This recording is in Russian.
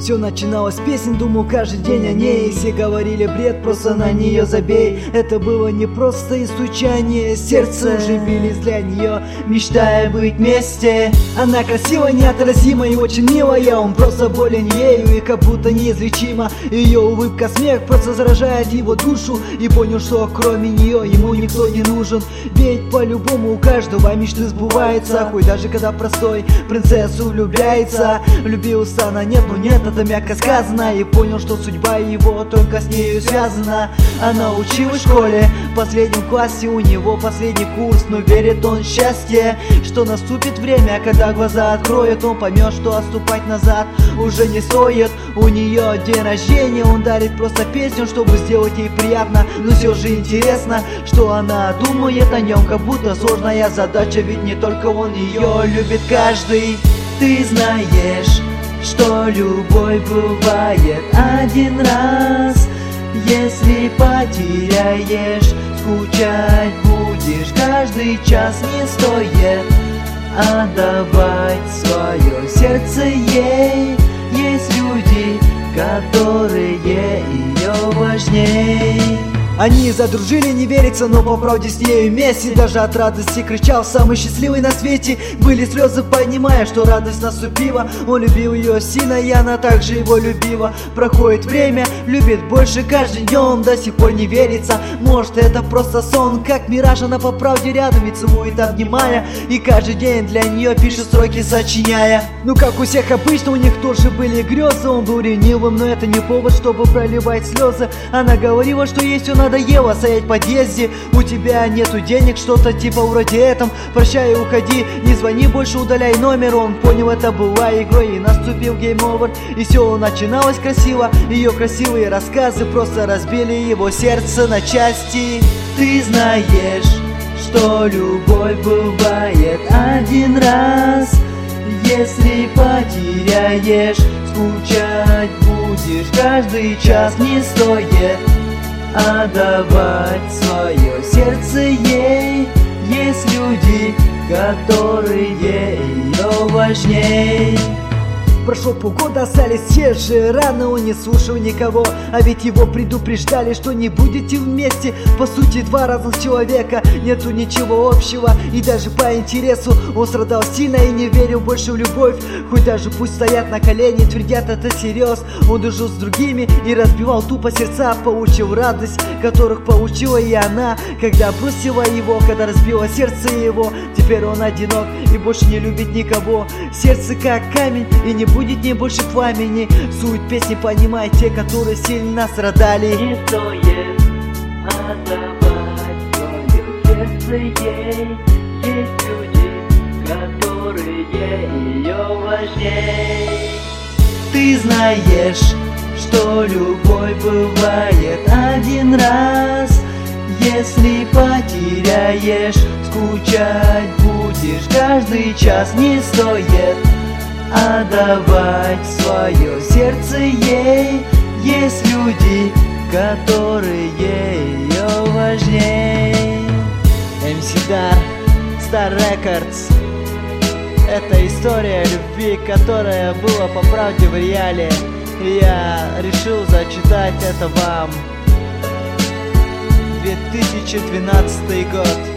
Все начиналось с песен, думал каждый день о ней. Все говорили бред, просто на нее забей. Это было не просто и стучание сердца, уже бились для нее, мечтая быть вместе. Она красива, неотразима и очень милая. Он просто болен ею и как будто неизлечима. Ее улыбка, смех просто заражает его душу. И понял, что кроме нее ему никто не нужен. Ведь по-любому у каждого мечты сбывается. Хоть даже когда простой принцессу влюбляется. Влюбился на нет, но нет, это мягко сказано. И понял, что судьба его только с нею связана. Она училась в школе, в последнем классе, у него последний курс. Но верит он в счастье, что наступит время, когда глаза откроет. Он поймет, что отступать назад уже не стоит. У нее день рождения, он дарит просто песню, чтобы сделать ей приятно. Но все же интересно, что она думает о нем, как будто сложная задача. Ведь не только он ее любит каждый. Ты знаешь, что любовь бывает один раз. Если потеряешь, скучать будешь каждый час. Не стоит отдавать свое сердце ей. Есть люди, которые ее важней. Они задружили, не верится, но по правде с нею вместе. Даже от радости кричал, самый счастливый на свете. Были слезы, понимая, что радость наступила. Он любил ее сильно, и она также его любила. Проходит время, любит больше каждый днем. До сих пор не верится, может это просто сон. Как мираж, она по правде рядом и целует, обнимая. И каждый день для нее пишет строки, сочиняя. Ну как у всех обычно, у них тоже были грезы. Он был ленивым, но это не повод, чтобы проливать слезы. Она говорила, что ей все надоело стоять в подъезде. У тебя нету денег, что-то типа вроде этом. Прощай и уходи, не звони больше, удаляй номер. Он понял, это была игрой, и наступил гейм-овер. И все начиналось красиво. Ее красивые рассказы просто разбили его сердце на части. Ты знаешь, что любовь бывает один раз. Если потеряешь, скучать будешь каждый час. Не стоит отдавать свое сердце ей. Есть люди, которые ее важней. Прошло полгода, остались те же раны. Он не слушал никого, а ведь его предупреждали, что не будете вместе. По сути, два разных человека, нету ничего общего. И даже по интересу он страдал сильно и не верил больше в любовь. Хоть даже пусть стоят на колени, твердят это всерьез. Он дружил с другими и разбивал тупо сердца. Получил радость, которых получила и она, когда бросила его, когда разбила сердце его. Теперь он одинок и больше не любит никого. Сердце как камень, и не будет не больше пламени. Суть песни понимают те, которые сильно страдали. Не стоит отдавать свое сердце ей. Есть люди, которые ее важней. Ты знаешь, что любовь бывает один раз. Если потеряешь, скучать будешь каждый час. Не стоит отдавать свое сердце ей. Есть люди, которые ее важней. MC Dar, Star Records. Это история любви, которая была по правде в реале. И я решил зачитать это вам. 2012 год.